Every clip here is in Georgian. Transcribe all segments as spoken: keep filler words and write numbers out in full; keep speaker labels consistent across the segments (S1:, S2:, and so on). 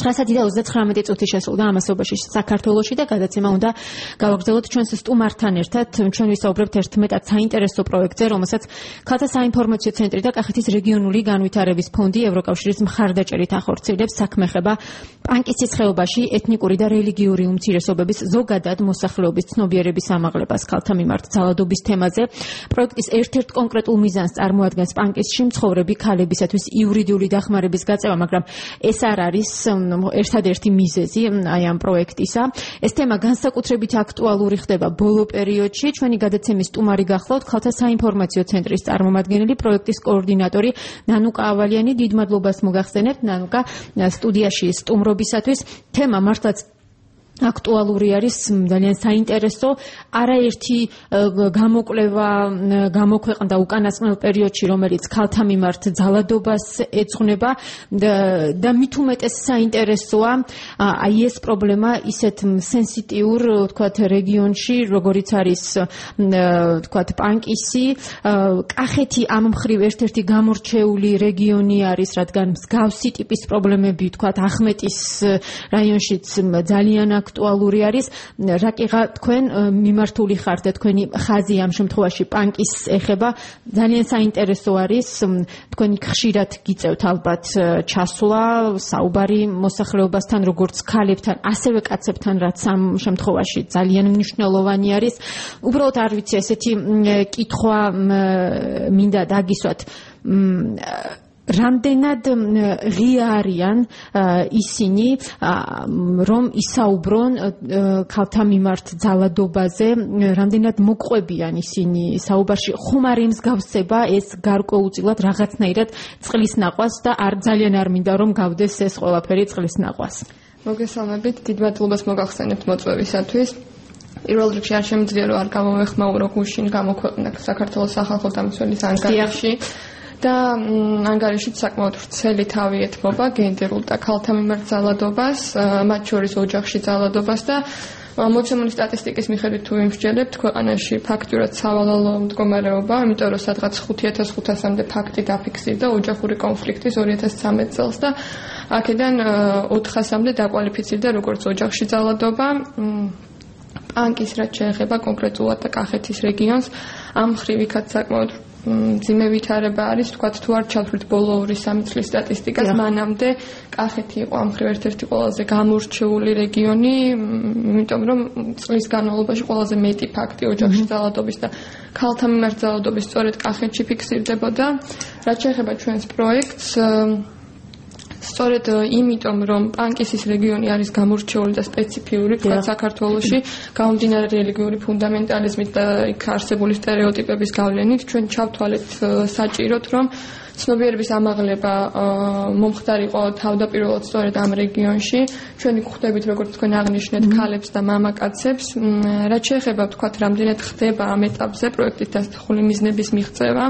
S1: ცხრასი და ოცდათხრამეტი წუთი შესრულდა ამასობაში საქართველოში და გადაცემა უნდა გავაგრძელოთ ჩვენს სტუმართან ერთად. ჩვენ ვისაუბრებთ ერთ მეტად საინტერესო პროექტზე, რომელსაც ქალთა საინფორმაციო ცენტრი და კახეთის რეგიონული განვითარების ფონდი ევროკავშირის მხარდაჭერით ახორციელებს. საქმე ეხება პანკისის ხეობაში ეთნიკური და რელიგიური უმცირესობების ზოგადად მოსახლეობის ცნობიერების ამაღლებას ქალთა მიმართ ძალადობის თემაზე. პროექტის ერთ-ერთ კონკრეტულ მიზანს წარმოადგენს პანკისში მცხოვრები ქალებისათვის იურიდიული დახმარების გაწევა, მაგრამ ეს არ არის ერთადერთი მიზეზი აი ამ პროექტისა. ეს თემა განსაკუთრებით აქტუალური ხდება ბოლო პერიოდში. ჩვენი გადაცემის სტუმარი გახლავთ ქალთა საინფორმაციო ცენტრის წარმომადგენელი, პროექტის კოორდინატორი ნანუკა ავალიანი. დიდ მადლობას მოგახსენებთ ნანუკა სტუდიაში სტუმრობისათვის. თემა მართლაც აქტუალური არის, ძალიან საინტერესო. არაერთი გამოკვლევა გამოქვეყნდა უკანასკნელ პერიოდში, რომელიც ქალთა მიმართ ძალადობას ეძღვნება და მით უმეტეს საინტერესოა აი ეს პრობლემა ისეთ სენსიტიურ, ვთქვათ, რეგიონში, როგორიც არის ვთქვათ პანკისი. კახეთი ამ მხრივ ერთ-ერთი გამორჩეული რეგიონი არის, რადგან მსგავსი ტიპის პრობლემები, ვთქვათ, ახმეტის რაიონშიც ძალიან აქტუალური არის. რაკიღა თქვენ მიმართული ხართ და თქვენი ხაზი ამ შემთხვევაში პანკის ეხება. ძალიან საინტერესო არის. თქვენი ხშირად გიწევთ ალბათ ჩასვლა, საუბარი მოსახლეობასთან, როგორც ქალებთან, ასევე კაცებთან, რაც ამ შემთხვევაში ძალიან მნიშვნელოვანი არის. უბრალოდ არ ვიცი, ესეთი კითხვა მინდა დაგისვათ. რამდენად ღია არიან ისინი, რომ ისაუბრონ ქალთა მიმართ ძალადობაზე, რამდენად მოყვებიან ისინი საუბარში, ხომ არ ემსგავსება ეს გარკვეულწილად რაღაცნაირად წყლის ნაყვას და არ ძალიან არ მინდა რომ გავდეს ეს ყველაფერი წყლის ნაყვას.
S2: მოგესალმებით, დიდ მადლობას მოგახსენებთ მოწვევისათვის. პირველ რიგში არ შემიძლია რომ არ გამოვეხმაურო გუშინ გამოქვეყნდა საქართველოს სახალხო დამცველის ანგარიში. და ანგარიშით საკმაოდ ვრცელი თავი ეთმობა გენდერულ და ქალთა მიმართ ძალადობას, მათ შორის ოჯახში ძალადობას და მოცემული სტატისტიკის მიხედვით თუ ვიმსჯელებთ, ქვეყანაში ფაქტურად სავალალო მდგომარეობა, იმიტომ რომ სადღაც ხუთი ათას ხუთასამდე ფაქტი დაფიქსირდა ოჯახური კონფლიქტის ორი ათას ცხრამეტ წელს და აქედან ოთხასამდე დაკვალიფიცირდა როგორც ოჯახში ძალადობა. პანკის რაც შეეხება კონკრეტულად და კახეთის რეგიონს, ამ მხრივ იქაც საკმაოდ ძიმე ვითარება არის, თქვათ თუ არ ჩავთვლით ბოლო ორი სამი წლის სტატისტიკას, მანამდე კახეთი იყო ამ მხრივ ერთ-ერთი ყველაზე გამორჩეული რეგიონი, იმიტომ რომ წლის განმავლობაში ყველაზე მეტი ფაქტი ოჯახში ძალადობის და ქალთა მიმართ ძალადობის სწორედ კახეთში ფიქსირდებოდა. რაც შეეხება ჩვენს პროექტს, სწორედ იმიტომ რომ პანკისის რეგიონი არის გამორჩეული და სპეციფიური თქვათ საქართველოში, გამომდინარე რელიგიური ფუნდამენტალიზმით და იქ არსებული სტერეოტიპების გავლენით, ჩვენ ჩავთვალეთ საჭიროდ, რომ ცნობიერების ამაღლება მომხდარიყო თავდაპირველად სწორედ ამ რეგიონში. ჩვენ გვხვდებით, როგორც თქვენ აღნიშნეთ, ქალებს და მამაკაცებს. რაც შეეხება თქვათ, რამდენად ხდება ამ ეტაპზე პროექტის დასახული მიზნების მიღწევა.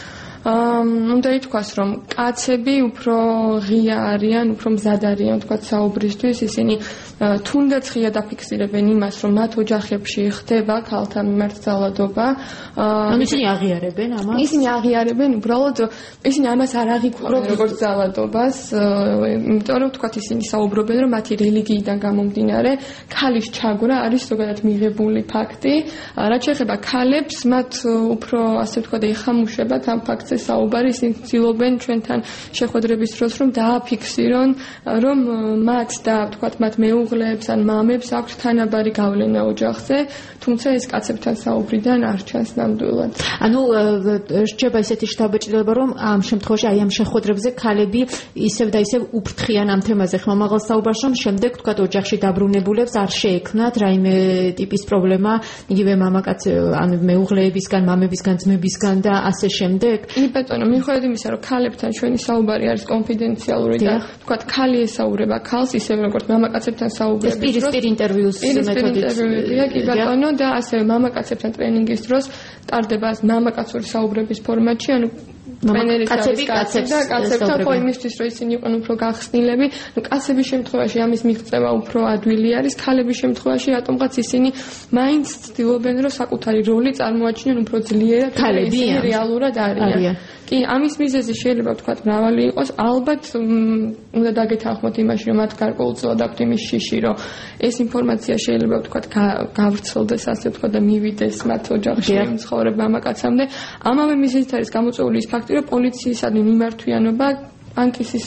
S2: უნდა ითქვას, რომ კაცები უფრო ღია არიან, უფრო მზად არიან, თქვათ, საუბრისთვის. ისინი თუნდაც ღია დაფიქსირებენ იმას, რომ მათ ოჯახებში ხდება ქალთა მიმართ ძალადობა.
S1: ანუ ისინი აღიარებენ ამას?
S2: ისინი აღიარებენ, უბრალოდ ისინი ამას არ აღიქვამენ როგორც ძალადობას, იმიტომ რომ თქვათ, ისინი საუბრობენ, რომ მათი რელიგიიდან გამომდინარე, ქალის ჩაგვრა არის ზოგადად მიღებული ფაქტი. რაც შეეხება ქალებს, მათ უფრო ასე ვთქვათ, ეხამუშებათ ამ ფაქტს საუბარი, ისინი ცდილობენ ჩვენთან შეხვედრების დროს რომ დააფიქსირონ, რომ მათ და თქვათ მათ მეუღლეებს ან მამებს აქვთ თანაბარი გავლენა ოჯახზე, თუმცა ეს კაცებთან საუბრიდან არ ჩანს ნამდვილად.
S1: ანუ რჩება ისეთი შთაბეჭდილება, რომ ამ შემთხვევაში აი ამ შეხვედრებზე ქალები ისევ და ისევ უფრთხიან ამ თემაზე ხმამაღალ საუბარს, რომ შემდეგ თქვათ ოჯახში დაბრუნებულებს არ შეექმნათ რაიმე ტიპის პრობლემა, იგივე მამაკაც ან მეუღლეებისგან, მამებისგან, ძმებისგან და ასე შემდეგ.
S2: ბატონო, მიუხედავად იმისა, რომ ქალებთან ჩვენი საუბარი არის კონფიდენციალური და თქვათ, ქალი ესაუბრება ქალს, ისევე როგორც მამაკაცებთან საუბრების
S1: დროს. ეს პირისპირ ინტერვიუს
S2: მეთოდით. კი ბატონო, და ასევე მამაკაცებთან ტრენინგის დროს ტარდება მამაკაცური საუბრების ფორმატში, ანუ ტრენერის არის კაცები და კაცებთან ხო იმისთვის რომ ისინი იყვნენ უფრო გახსნილები, ну კაცების შემთხვევაში ამის მიღწევა უფრო ადვილი არის, ქალების შემთხვევაში რატომღაც ისინი მაინც ცდილობენ რომ საკუთარი როლი წარმოაჩინონ უფრო ძლიერად, ისინი რეალურად არიან. კი, ამის მიზეზი შეიძლება ვთქვათ მრავალი იყოს, ალბათ უნდა დაგეთანხმოთ იმაში, რომ მათ გარკვეულწილად აქვთ იმის შიში, რომ ეს ინფორმაცია შეიძლება ვთქვათ გავრცელდეს, ასე ვთქვათ და მივიდეს მათ ოჯახში მცხოვრებ მამაკაცამდე. ამავე მიზეზით არის გამოწვეული ის ფაქტი, რომ პოლიციისადმი მიმართვიანობა ბანკის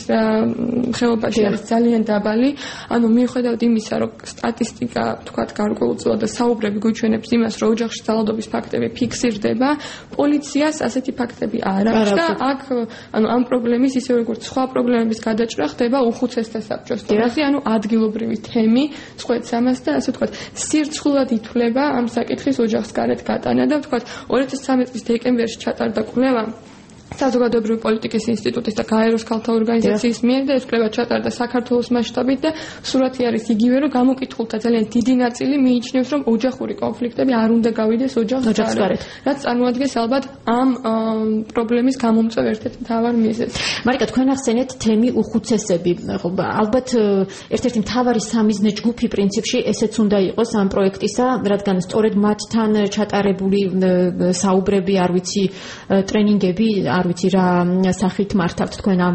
S2: ხეობაში არის ძალიან დაბალი. ანუ მიუხედავად იმისა, რომ სტატისტიკა თქვათ გარკვეულწილად და საუბრები გვიჩვენებს იმას, რომ ოჯახში ძალადობის ფაქტები ფიქსირდება, პოლიციას ასეთი ფაქტები არ აქვს და აქ ანუ ამ პრობლემის ისე როგორც სხვა პრობლემების გადაჭრა ხდება უხუცესთა საბჭოს დონეზე, ანუ ადგილობრივი თემი, წყვეტს ამას და ასე ვთქვათ, სირცხულად ითვლება ამ საკითხის ოჯახს გარეთ გატანა და ვთქვათ ორი ათას ცხრამეტი წლის დეკემბერში ჩატარდა კვლევა საზოგადოებრივი პოლიტიკის ინსტიტუტის და გაეროს ქალთა ორგანიზაციის მიერ და ეს კვლევა ჩატარდა საქართველოს მასშტაბით და სურათი არის იგივე, რომ გამოკითხულთა ძალიან დიდი ნაწილი მიიჩნევს, რომ ოჯახური კონფლიქტები არ უნდა გავიდეს ოჯახს გარეთ, რაც წარმოადგენს ალბათ ამ პრობლემის გამომწვევ ერთ-ერთ მთავარ მიზეზს.
S1: მარიკა, თქვენ ახსენეთ თემი უხუცესები. ალბათ ერთ-ერთი მთავარი სამიზნე ჯგუფი პრინციპში ესეც უნდა იყოს ამ პროექტისა, რადგან სწორედ მათთან ჩატარებული საუბრები, არ ვიცი, ტრენინგები არ ვიცი რა სახით მართავთ თქვენ ამ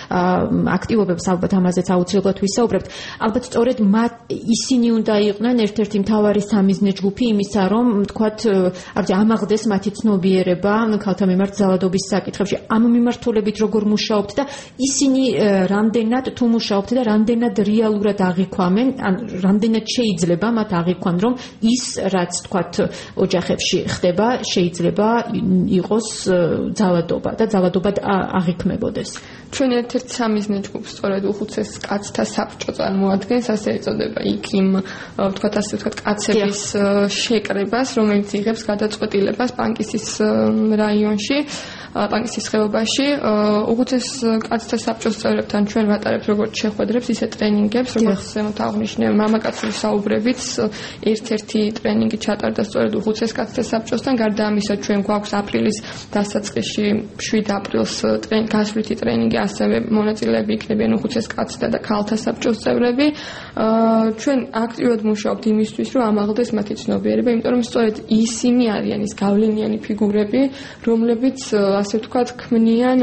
S1: აქტივობებს, ალბათ ამაზეც აუცილებლად ვისაუბრებთ. ალბათ სწორედ მათ ისინი უნდა იყვნენ ერთ-ერთი მთავარი სამიზნე ჯგუფი იმისა, რომ თქვათ, არ ვიცი, ამაღლდეს მათი ცნობიერება ქალთა მიმართ ძალადობის საკითხებში. ამ მიმართულებით როგორ მუშაობთ და ისინი რამდენად თუ მუშაობთ და რამდენად რეალურად აღიქვამენ, ან რამდენად შეიძლება მათ აღიქვან, რომ ის რაც თქვათ ოჯახებში ხდება, შეიძლება იყოს ძალადობა და ძალადობად აღიქმებოდეს.
S2: ჩვენ ერთ-ერთ სამიზნე ჯგუფს სწორედ უხუცეს კაცთა საბჭო წარმოადგენს, ასე ეწოდება იქ იმ ვთქვათ ასე ვთქვათ კაცების შეკრებას, რომელიც იღებს გადაწყვეტილებას პანკისის რაიონში, პანკისის ხეობაში. უხუცეს კაცთა საბჭოს წევრებთან ჩვენ ვატარებთ როგორც შეხვედრებს, ისე ტრენინგებს, როგორც აღნიშნე მამაკაცური საუბრებით. ერთ-ერთი ტრენინგი ჩატარდა სწორედ უხუცეს კაცთა საბჭოსთან, გარდა ამისა ჩვენ გვაქვს აპრილის დასაწყისში შვიდ აპრილს გასვლითი ტრენინგი, ასევე მონაწილეები იქნებიან უხუცეს კაცთა და ქალთა საბჭოს წევრები. ჩვენ აქტიურად მუშაობთ იმისთვის, რომ ამაღლდეს მათი ცნობიერება, იმიტომ რომ სწორედ ისინი არიან ის გავლენიანი ფიგურები, რომლებიც ასე ვთქვათ ქმნიან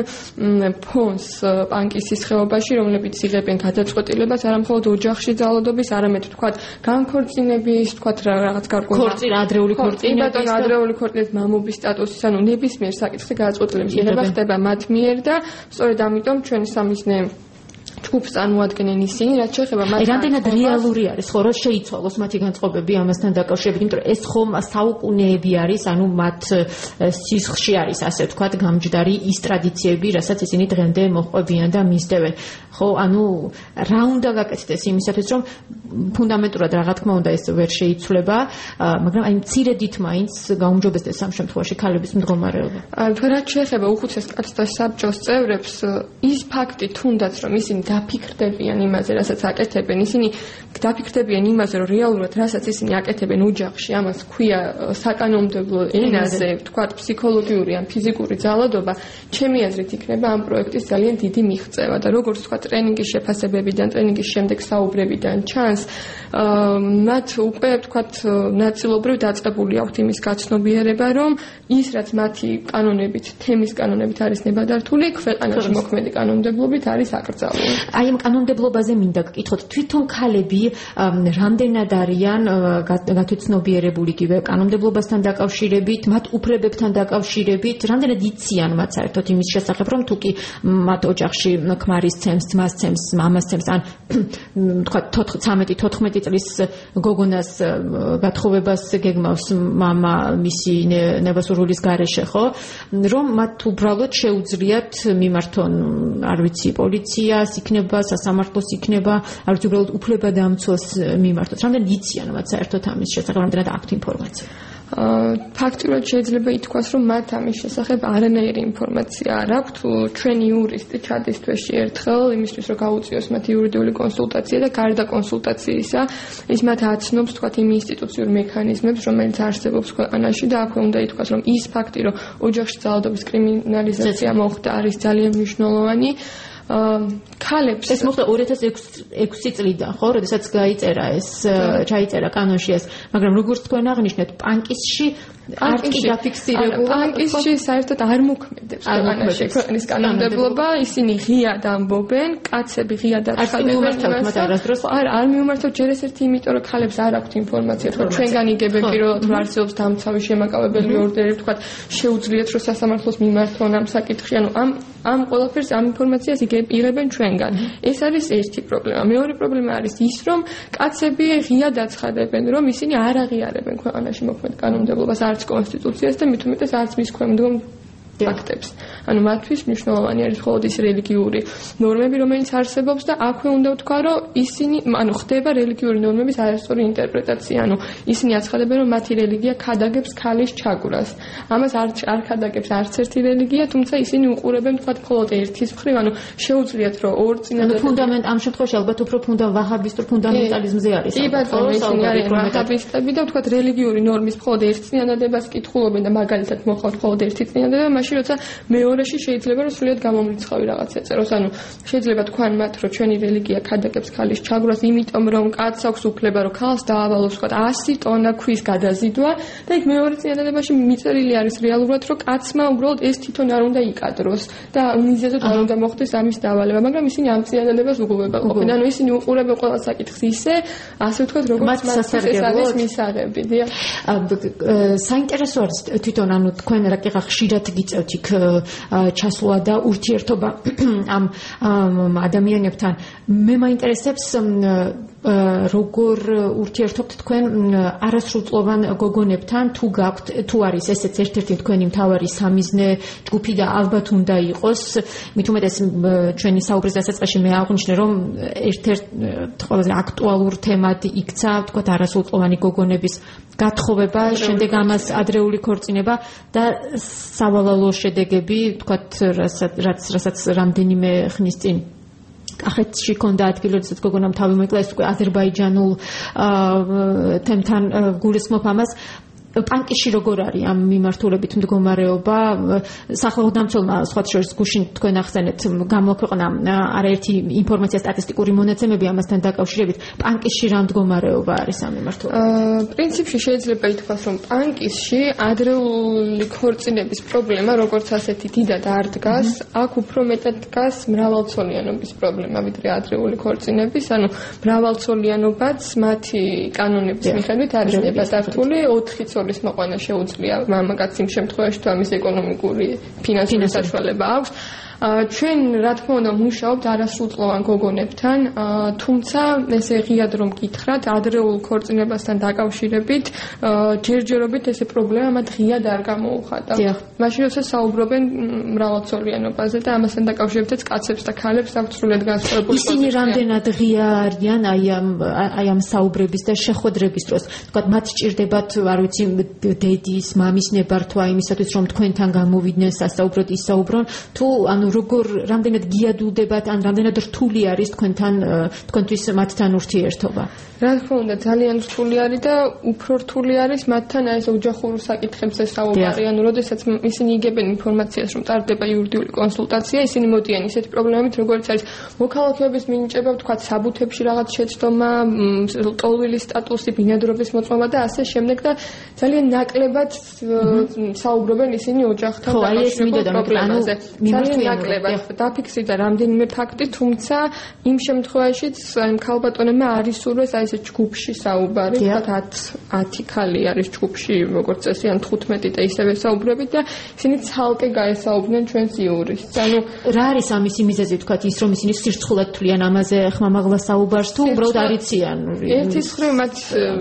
S2: ფონს პანკისის ხეობაში, რომლებიც იღებენ გადაწყვეტილებას არა მხოლოდ ოჯახში ძალადობის, არამედ ვთქვათ განქორწინების, ვთქვათ რაღაც
S1: გარკვეული ადრეული ქორწინების,
S2: ადრეული ქორწინების მამობის სტატუსის, ანუ ნებისმიერ საკითხზე გადაწყვეტილების მიღება ხდება მათ მიერ და სწორედ ამიტომ ჩვენ სამიზნე ჯგუფს წარმოადგენენ ისინი, რაც შეეხება მათ.
S1: რამდენად რეალური არის, ხო, რომ შეიცვალოს მათი განწყობები ამასთან დაკავშირებით, იმიტომ რომ ეს ხომ საუკუნეები არის, ანუ მათ სისხლში არის, ასე ვთქვათ, გამჯდარი ის ტრადიციები, რასაც ისინი დღემდე მოჰყვებიან და მისდევენ. ხო, ანუ რა უნდა გაკეთდეს იმისათვის, რომ ფუნდამენტურად რა თქმა უნდა ეს ვერ შეიცვლება, მაგრამ აი მცირედით მაინც გაუმჯობესდეს ამ შემთხვევაში ქალების მდგომარეობა.
S2: რაც შეეხება უხუცეს კაცთა საბჭოს წევრებს, ის ფაქტი თუნდაც რომ ისინი დაფიქრდებიან იმაზე, რასაც აკეთებენ, ისინი დაფიქრდებიან იმაზე, რომ რეალურად რასაც ისინი აკეთებენ ოჯახში, ამას ქვია საკანონმდებლო ენაზე, ვთქვათ, ფსიქოლოგიური ან ფიზიკური ძალადობა, ჩემი აზრით იქნება ამ პროექტის ძალიან დიდი მიღწევა და როგორც ვთქვათ, ტრენინგის შეფასებებიდან, ტრენინგის შემდეგ საუბრებიდან ჩანს, მათ უკვე ვთქვათ, ნაწილობრივ დაწყებული აქვთ იმის გაცნობიერება, რომ ის რაც მათი კანონებით, თემის კანონებით არის ნებადართული, ქვეყანაში მოქმედი კანონმდებლობით არის აკრძალული.
S1: აი ამ კანონმდებლობაზე მინდა გკითხოთ, თვითონ ქალები რამდენად არიან გათვითცნობიერებული იგივე კანონმდებლობასთან დაკავშირებით, მათ უფლებებთან დაკავშირებით, რამდენად იციან მათ საერთოდ იმის შესახებ, რომ თუ კი მათ ოჯახში ქმარის ცემს, ძმას ცემს, მამას ცემს, ან თქვა ცხრამეტი თოთხმეტი წლის გოგონას გათხოვებას გეგმავს მამა მისი ნებასურვილის გარეშე, ხო? რომ მათ უბრალოდ შეუძლიათ მიმართონ, არ ვიცი, პოლიციას იქნება, სასამართლოს იქნება, არ ვიცი, უბრალოდ უფლება დამცველს მიმართოს. რამდენად იციან მათ საერთოდ ამის შესახებ, რამდენად აქვთ ინფორმაცია?
S2: ფაქტურად შეიძლება ითქვას, რომ მათ ამის შესახებ არანაირი ინფორმაცია არ აქვთ. ჩვენი იურისტი ჩადის თვეში ერთხელ იმისთვის, რომ გაუწიოს მათ იურიდიული კონსულტაცია და გარდა კონსულტაციისა, ის მათ აცნობს, თქვათ, იმ ინსტიტუციურ მექანიზმებს, რომელიც არსებობს ქვეყანაში და აქვე უნდა ითქვას, რომ ის ფაქტი, რომ ოჯახში ძალადობის კრიმინალიზაცია მოხდა, არის ძალიან მნიშვნელოვანი. ქალებს
S1: ეს მოხდა ორი ათას ექვსი წლიდან, ხო, როდესაც გაიწერა ეს, ჩაიწერა კანონში ეს, მაგრამ როგორც თქვენ აღნიშნეთ, პანკისში არ კი დაფიქსირებულა.
S2: პანკისში საერთოდ არ მოქმედებს ქვეყანაში ქვეყნის კანონმდებლობა, ისინი ღიად ამბობენ, კაცები ღიად
S1: აცხადებენ მათ არასდროს.
S2: არ არ მიუმართავთ ჯერ ესეთი, იმიტომ რომ ქალებს არ აქვთ ინფორმაცია, რომ ჩვენგან იგებენ პირველად რომ არსებობს დამცავი შემაკავებელი ორდერი, თქვათ, შეუძლიათ რომ სასამართლოს მიმართონ ამ საკითხში, ანუ ამ ამ ყველაფერს ამ ინფორმაციას იღებენ ჩვენგან. ეს არის ერთი პრობლემა. მეორე პრობლემა არის ის, რომ კაცები ღიად აცხადებენ, რომ ისინი არ აღიარებენ ქვეყანაში მოქმედ კანონმდებლობას, არც კონსტიტუციას და მით უმეტეს არც მის ქვემდგომ ფაქტებს. ანუ მათთვის მნიშვნელოვანი არის მხოლოდ ის რელიგიური ნორმები, რომელიც არსებობს და აქვე უნდა ვთქვა, რომ ისინი, ანუ ხდება რელიგიური ნორმების არასწორი ინტერპრეტაცია. ანუ ისინი აცხადებენ, რომ მათი რელიგია ქადაგებს ქალის ჩაგვრას. ამას არ არ ქადაგებს არც ერთი რელიგია, თუმცა ისინი უყურებენ თქვათ მხოლოდ ერთის მხრივ, ანუ შეუძლიათ რომ ორ წინადადება.
S1: ფუნდამენტ ამ შემთხვევაში ალბათ უფრო ფუნდა ვაჰაბისტურ ფუნდამენტალიზმზე არის.
S2: კი ბატონო, ისინი არიან ვაჰაბისტები და თქვათ რელიგიური ნორმის მხოლოდ ერთ წინადადებას კითხულობენ და მაგალითად მოხავთ მხოლოდ ერთი წინადადება, მაშინ როცა მეორეში შეიძლება რომ სრულიად გამომრიცხავი რაღაც ეწეროს. ანუ შეიძლება თქვან მათ, რომ ჩვენი რელიგია ქადაგებს ქალის ჩაგვრას, იმიტომ რომ კაცს აქვს უფლება რომ ქალს დაავალოს, თქვათ, ასი ტონა ქვის გადაზიდვა და იქ მეორე წინადადებაში მიწერილი არის რეალურად, რომ კაცმა უბრალოდ ეს თვითონ არ უნდა იკადროს და მიზეზად არ უნდა მოხდეს ამის დავალება, მაგრამ ისინი ამ წინადადებას უგულებელყოფენ. ანუ ისინი უყურებენ ყველა საკითხს ისე, ასე ვთქვათ, როგორც მათ ეს არის მისაღები. დიახ.
S1: საინტერესო არის თვითონ, ანუ თქვენ რაკიღა ხშირად გიწევთ იქ ჩასვლა და ურთიერთობა ამ ადამიანებთან. მე მაინტერესებს როგორ ურთიერთობთ თქვენ არასრულწლოვან გოგონებთან, თუ გაქვთ, თუ არის ესეც ერთ-ერთი თქვენი მთავარი სამიზნე ჯგუფი და ალბათ უნდა იყოს. მით უმეტეს ჩვენი საუბრის დასაწყისში მე აღვნიშნე, რომ ერთ-ერთ ყველაზე აქტუალურ თემად იქცა, თქვათ, არასრულწლოვანი გოგონების გათხოვება, შემდეგ ამას ადრეული ქორწინება და სავალალო შედეგები, თქვათ, რაც რასაც რამდენიმე ხნის წინ კახეთში ქონდა ადგილი, როდესაც გოგონამ თავი მოიკლა, ეს უკვე აზერბაიჯანულ თემთან გულისხმობ ამას. პანკისში როგორ არის ამ მიმართულებით მდგომარეობა? სახალხო დამცველმა სხვათა შორის გუშინ თქვენ ახსენეთ გამოქვეყნა არაერთი ინფორმაცია, სტატისტიკური მონაცემები ამასთან დაკავშირებით. პანკისში რა მდგომარეობა არის ამ მიმართულებით?
S2: პრინციპში შეიძლება ითქვას, რომ პანკისში ადრეული ქორწინების პრობლემა როგორც ასეთი დიდად არ დგას, აქ უფრო მეტად დგას მრავალცოლიანობის პრობლემა, ვიდრე ადრეული ქორწინების. ანუ მრავალცოლიანობაც მათი კანონების მიხედვით არის ნებადართული, ოთხი ცოლის მოყვანა შეუძლია მამაკაცს იმ შემთხვევაში, თუ ამის ეკონომიკური ფინანსური საშუალება აქვს. ჩვენ რა თქმა უნდა მუშაობთ არასრულწლოვან გოგონებთან, თუმცა ესე ღიად რომ გითხრათ, ადრეულ ქორწინებასთან დაკავშირებით ჯერჯერობით ესე პრობლემა მათ ღიად არ გამოუხატა. მაშინ როცა საუბრობენ მრავალცოლიანობაზე და ამასთან დაკავშირებითაც კაცებს და ქალებს აქვთ სრულიად განსხვავებული პოზიცია.
S1: ისინი რამდენად ღია არიან აი ამ აი ამ საუბრების და შეხვედრების დროს? თქვათ, მათ სჭირდებათ, არ ვიცი, დედის, მამის ნებართვა იმისათვის, რომ თქვენთან გამოვიდნენ, სასაუბროდ ისაუბრონ, თუ ანუ როგორ რამდენად გიადულდებათ, ან რამდენად რთული არის თქვენთან თქვენთვის მათთან ურთიერთობა?
S2: რა თქმა უნდა, ძალიან რთული არის და უფრო რთული არის მათთან აი ეს ოჯახურ საკითხებზე საუბარი. ანუ როდესაც ისინი იგებენ ინფორმაციას, რომ ტარდება იურიდიული კონსულტაცია, ისინი მოდიან ისეთი პრობლემებით, როგორც არის მოქალაქეობის მინიჭება, თქვათ, საბუთებში რაღაც შეცდომა, ტოლვილის სტატუსი, ბინადრობის მოწმობა და ასე შემდეგ და ძალიან ნაკლებად საუბრობენ ისინი ოჯახთან დაკავშირებულ პრობლემაზე. ძალიან ნაკლებად დაფიქსირდა რამდენიმე ფაქტი, თუმცა იმ შემთხვევაშიც აი ქალბატონებმა არ ისურვეს აი ეს ჯგუფში საუბარი, თქვათ ათი ქალი არის ჯგუფში, როგორც წესი, ან თხუთმეტი და ისევე საუბრებით და ისინი ცალკე გაესაუბრნენ ჩვენს იურისტს. ანუ
S1: რა არის ამისი მიზეზი, თქვათ, ის რომ ისინი სირცხულად თვლიან ამაზე ხმამაღლა საუბარს, თუ უბრალოდ არიციან?
S2: ერთის მხრივ მათ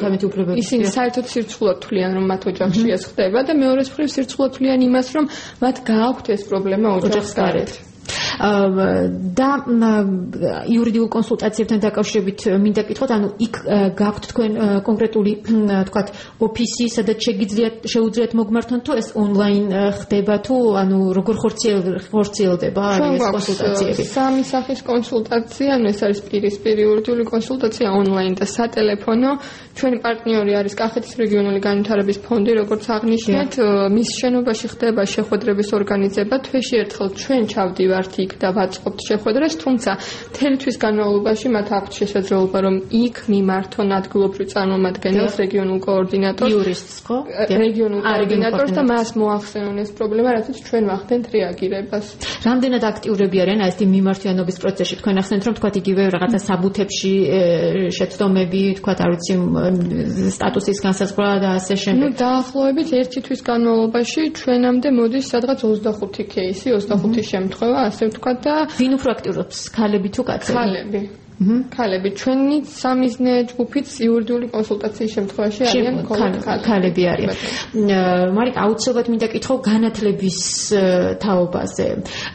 S2: ისინი საერთოდ სირცხულად თვლიან, რომ მათ ოჯახში ეს ხდება და მეორეს მხრივ სირცხულად თვლიან იმას, რომ მათ გააქვთ ეს პრობლემა ოჯახს გარეთ.
S1: და იურიდიულ კონსულტაციებთან დაკავშირებით მინდა გითხოთ, ანუ იქ გაქვთ თქვენ კონკრეტული თქვათ ოფისი, სადაც შეგიძლიათ შეუძლიათ მოგმართონ, თუ ეს ონლაინ ხდება, თუ ანუ როგორ ხორციელდება ეს კონსულტაციები?
S2: სამი სახის კონსულტაცია, ანუ ეს არის პირისპირ იურიდიული კონსულტაცია, ონლაინ და სატელეფონო. ჩვენი პარტნიორი არის კახეთის რეგიონული განვითარების ფონდი, როგორც აღნიშნეთ, მის შენობაში ხდება შეხვედრების ორგანიზება. თვეში ერთხელ ჩვენ ჩავდივართ იქ და ვაწყობთ შეხვედრას, თუმცა მთელი თვის განმავლობაში მათ აქვთ შესაძლებლობა, რომ იქ მიმართონ ადგილობრივ წარმომადგენელს, რეგიონულ კოორდინატორს,
S1: იურისტს, ხო?
S2: რეგიონულ კოორდინატორს და მას მოახსენონ ეს პრობლემა, რასაც ჩვენ ვახდენთ რეაგირებას.
S1: რამდენად აქტიურები არიან ეს მიმართვიანობის პროცესში? თქვენ ახსენეთ, რომ თქვათ იგივე რაღაცა საბუთებში შეცდომები, თქვათ არ ვიცი, სტატუსის განსაზღვრა და ასე შემდეგ.
S2: ნუ დაახლოებით ერთი თვის განმავლობაში ჩვენამდე მოდის სადღაც ოცდახუთი кейსი, ოცდახუთი შემთხვევა, ასე ვთქვათ და
S1: ვინ უფრო აქტიურობს, ქალები თუ კაცები?
S2: ქალები. ქალები. ჩვენი სამიზნე ჯგუფიც იურიდიული კონსულტაციის შემთხვევაში არიან
S1: ქალები არიან. მარიკა, აუცილებლად მინდა კითხო განათლების თაობაზე.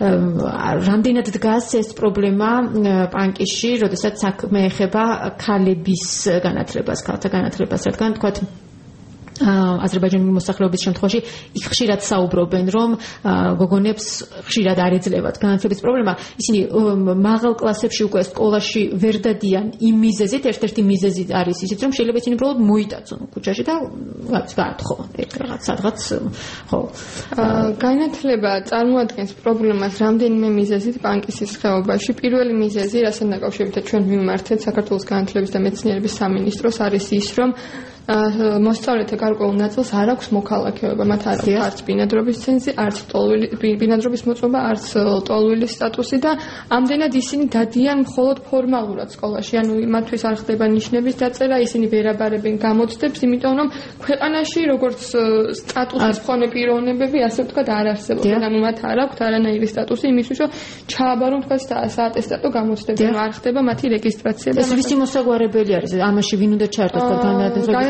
S1: რამდენად დგას ეს პრობლემა პანკისში, როდესაც საქმე ეხება ქალების განათლებას, ქალთა განათლებას, რადგან თქვათ აზერბაიჯანული მოსახლეობის შემთხვევაში იქ ხშირად საუბრობენ, რომ გოგონებს ხშირად არ ეძლევათ განათლების პრობლემა. ისინი მაღალ კლასებში უკვე სკოლაში ვერ დადიან იმ მიზეზით, ერთ-ერთი მიზეზი არის ისიც, რომ შეიძლება ისინი უბრალოდ მოიტაცონ ქუჩაში და გაათხოვონ რაღაც სადღაც, ხო.
S2: განათლება წარმოადგენს პრობლემას რამდენიმე მიზეზით პანკისის ხეობაში. პირველი მიზეზი, რასაც დაკავშირებით ჩვენ მიმართეთ საქართველოს განათლების და მეცნიერების სამინისტროს, არის ის, რომ მოსწავლეთა გარკვეულ ნაწილს არ აქვს მოქალაქეობა, მათ არ აქვს არც ბინადრობის ცენზი, არც ბინადრობის მოწმობა, არც ტოლვილი სტატუსი და ამდენად ისინი დადიან მხოლოდ ფორმალურად სკოლაში, ანუ მათთვის არ ხდება ნიშნების დაწერა, ისინი ვერაბარებენ გამოცდებს, იმიტომ რომ ქვეყანაში როგორც სტატუსის მქონე პიროვნებები, ასე ვთქვათ, არ არსებობენ, ანუ მათ არ აქვთ არანაირი სტატუსი იმისთვის, რომ ჩააბარონ თქვათ საატესტატო გამოცდები, რომ არ ხდება მათი რეგისტრაცია და
S1: ეს ვისი მოსაგვარებელი არის? ამაში ვინ უნდა ჩაერთოს განათლების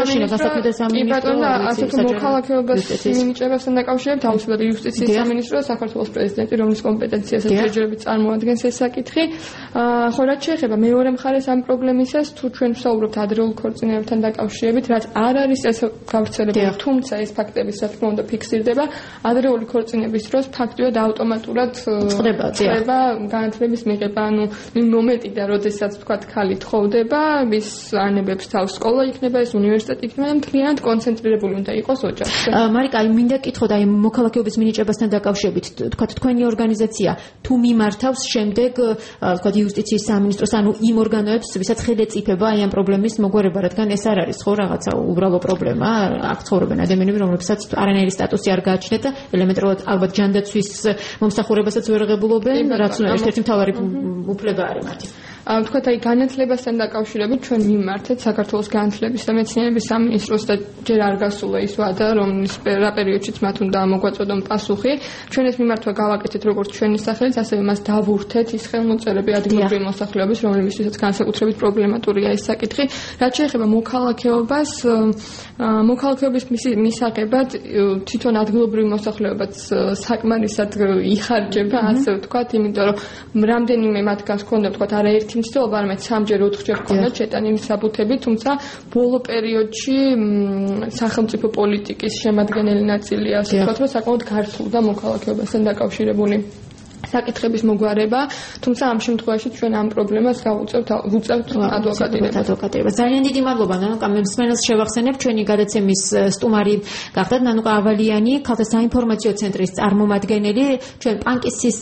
S2: მოქალაქეობას მინიჭებასთან დაკავშირებით აუცილებლად იუსტიციის სამინისტრო, საქართველოს პრეზიდენტი, რომლის კომპეტენციასაც ჯერჯერობით წარმოადგენს ეს საკითხი. ხო, რაც შეეხება მეორე მხარეს ამ პრობლემისას, თუ ჩვენ ვსაუბრობთ ადრეულ ქორწინებებთან დაკავშირებით, რაც არ არის ეს გავრცელებული, თუმცა ეს ფაქტები რა თქმა უნდა ფიქსირდება, ადრეული ქორწინების დროს ფაქტიურად ავტომატურად ხდება განათლების მიღება, ანუ იმ მომენტიდან, როდესაც თქვათ ქალი თხოვდება, ის ანებებს თავს სკოლა იქნება, უნივერსიტეტი იქნება, მთლიანად კონცენტრირებული უნდა იყოს ოჯახში.
S1: მარიკა, აი მინდა კითხოთ, აი მოქალაქეობის მინიჭებასთან დაკავშირებით, თქვათ თქვენი ორგანიზაცია თუ მიმართავს შემდეგ, თქვათ იუსტიციის სამინისტროს, ანუ იმ ორგანოებს, ვისაც ხელე წიფება აი ამ პრობლემის მოგვარება, რადგან ეს არ არის ხო რაღაცა უბრალო პრობლემა, აქ ცხოვრობენ ადამიანები, რომლებსაც არანაირი სტატუსი არ გააჩნიათ და ელემენტარულად ალბათ ჯანდაცვის მომსახურებასაც ვერ ღებულობენ, რაც ერთ-ერთი მთავარი უფლება არის მათი.
S2: ვთქვათ, აი განათლებასთან დაკავშირებით ჩვენ მიმართეთ საქართველოს განათლების და მეცნიერების სამინისტროს და ჯერ არ გასულა ის ვადა, რომ ის რა პერიოდშიც მათ უნდა მოგვაწოდონ პასუხი. ჩვენ ეს მიმართვა გავაკეთეთ როგორც ჩვენი სახელით, ასევე მას დავურთეთ ის ხელმოწერები ადგილობრივი მოსახლეობის, რომლებისთვისაც განსაკუთრებით პრობლემატურია ეს საკითხი. რაც შეეხება მოქალაქეობას, მოქალაქეობის მისაღებად თვითონ ადგილობრივი მოსახლეობაც საკმარისად იხარჯება, ასე ვთქვათ, იმიტომ რომ რამდენიმე მათგანს ჰქონდა ვთქვათ არაერთი მცდელობა, არამედ სამჯერ ოთხჯერ ჰქონდათ შეტანილი საბუთები, თუმცა ბოლო პერიოდში სახელმწიფო პოლიტიკის შემადგენელი ნაწილი, ასე ვთქვათ, რომ საკმაოდ გართულდა მოქალაქეობასთან დაკავშირებული საკითხების მოგვარება, თუმცა ამ შემთხვევაში ჩვენ ამ პრობლემას გავუწევთ ვუწევთ ადვოკატირებას.
S1: ძალიან დიდი მადლობა ნანუკა, მსმენელს შევახსენებ, ჩვენი გადაცემის სტუმარი გახდათ ნანუკა ავალიანი, ქალთა საინფორმაციო ცენტრის წარმომადგენელი. ჩვენ პანკისის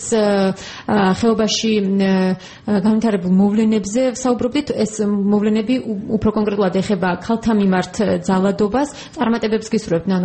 S1: ხეობაში განვითარებულ მოვლენებზე საუბრობდით. ეს მოვლენები უფრო კონკრეტულად ეხება ქალთა მიმართ ძალადობას. წარმატებებს გისურვებთ.